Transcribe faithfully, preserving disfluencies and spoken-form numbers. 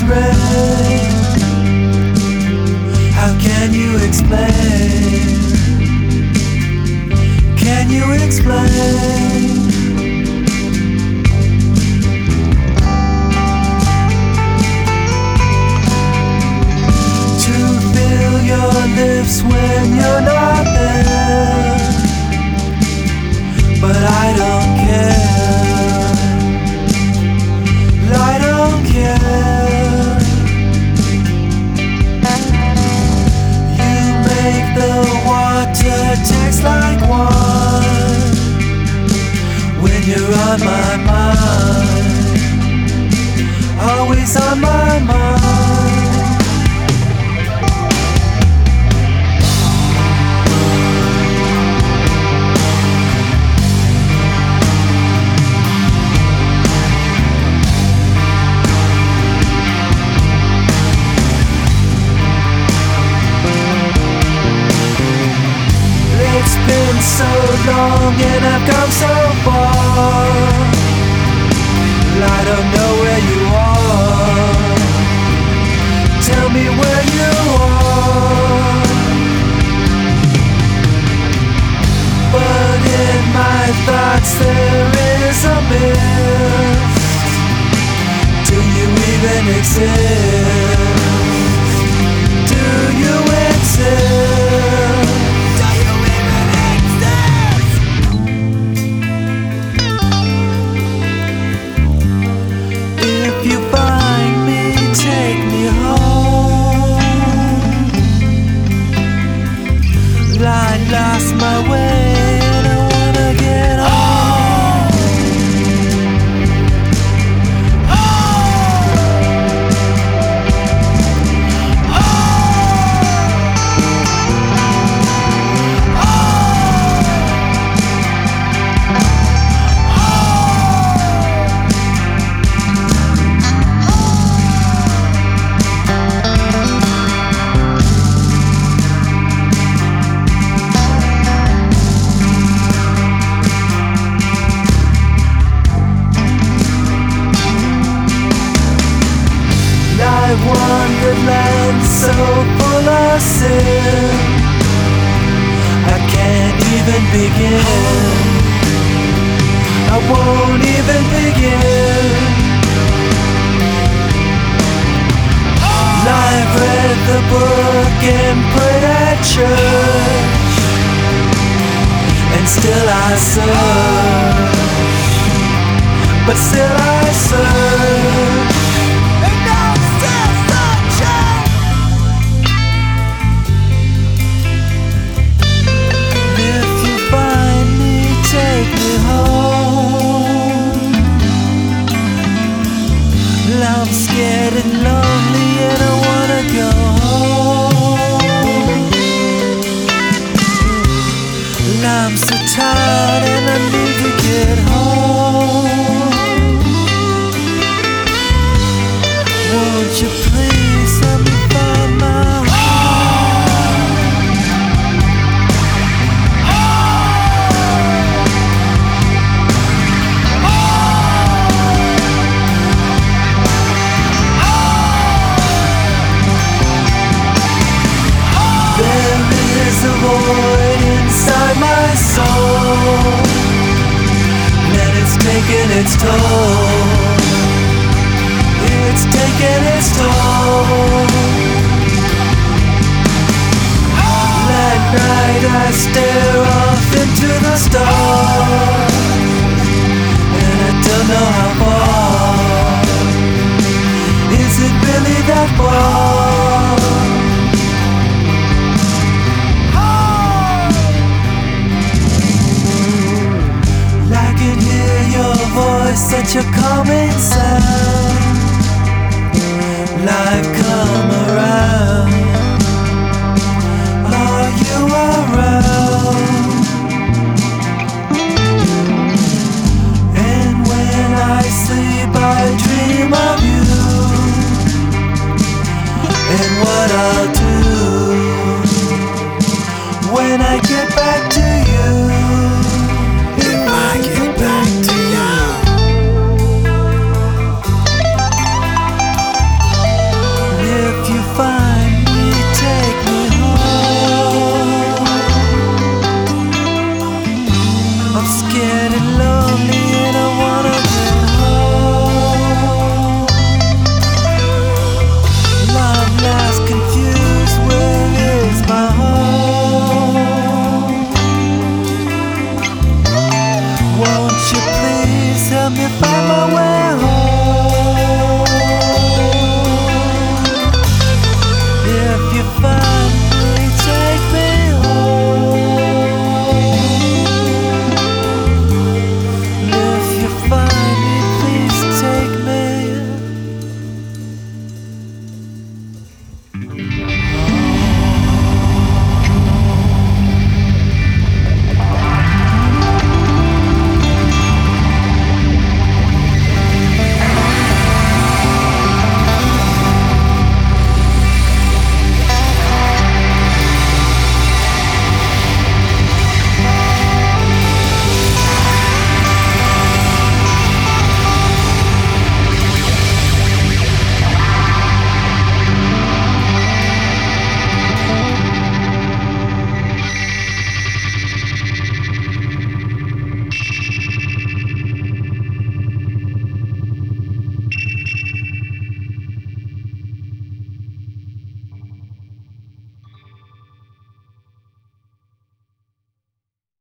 it's red. How can you explain? Can you explain? To feel your lips when you're not there, but I don't care. I don't care. You make the water taste like wine when you're on my mind, always on my mind. It's been so long and I've come so far. I don't know where you are. Tell me where you are. But in my thoughts there is a mist. Do you even exist? Do you exist? If you find me, take me home. I lost my way and I wanna get home. Oh. Oh. Wonderland so full of sin, I can't even begin. I won't even begin. I've read the book and prayed at church, and still I search, but still I search. Take me home. I'm scared and lonely and I wanna go home. I'm so tired and I need to get home. Won't you please let me find my home? There's a void inside my soul, and it's taking its toll. It's taking its toll. That night I stare off into the stars, and I don't know how far. Is it really that far? Such a calming sound. Life come around. Are you around? And when I sleep I dream of you, and what I'll do when I get back to you.